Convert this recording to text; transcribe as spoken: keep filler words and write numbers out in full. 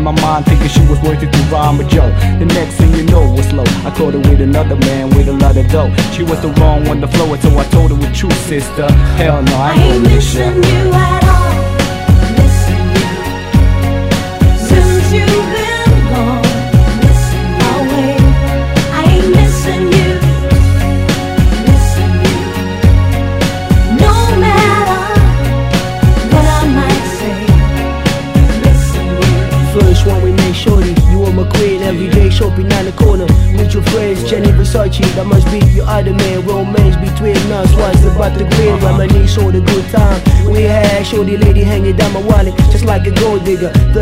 in my mind, thinking she was worth it to rhyme with Joe. The next thing you know was slow. I caught her with another man with a lot of dough. She was the wrong one to flow it, so I told her with truth, sister. Hell no, I ain't, I ain't missing you at all. Missing you since you've been gone. Missing you away. I ain't missing you. Missing you. No matter what I might say. Missing you. First one we made shorty, you were my queen. Every day shopping down the corner with your friends, Jenny Versace. That must be your other man. Romance between us was about the green. Reminisce all the good time we had. Shorty lady hanging down my wallet just like a gold digger.